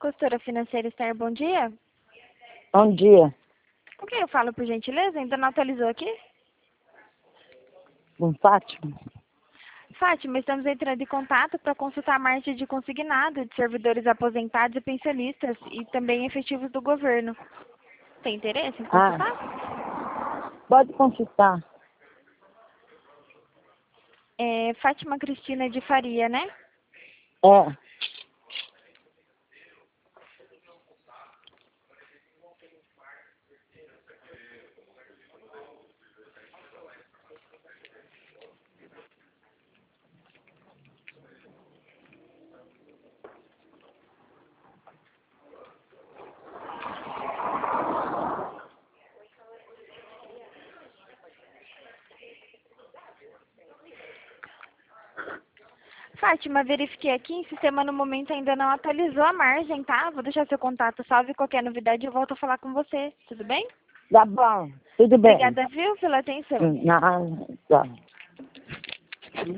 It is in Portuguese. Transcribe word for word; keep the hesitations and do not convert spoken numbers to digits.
Consultora Financeira Esther, bom dia. Bom dia. Com quem eu falo, por gentileza? Ainda não atualizou aqui? Com Fátima? Fátima, estamos entrando em contato para consultar a margem de consignado de servidores aposentados e pensionistas e também efetivos do governo. Tem interesse em consultar? Ah, pode consultar. É Fátima Cristina de Faria, né? É. Fátima, verifiquei aqui, em sistema no momento ainda não atualizou a margem, tá? Vou deixar seu contato salvo e qualquer novidade eu volto a falar com você, tudo bem? Tá bom. Tudo bem. Obrigada, viu, pela atenção. Hum, Não, tá.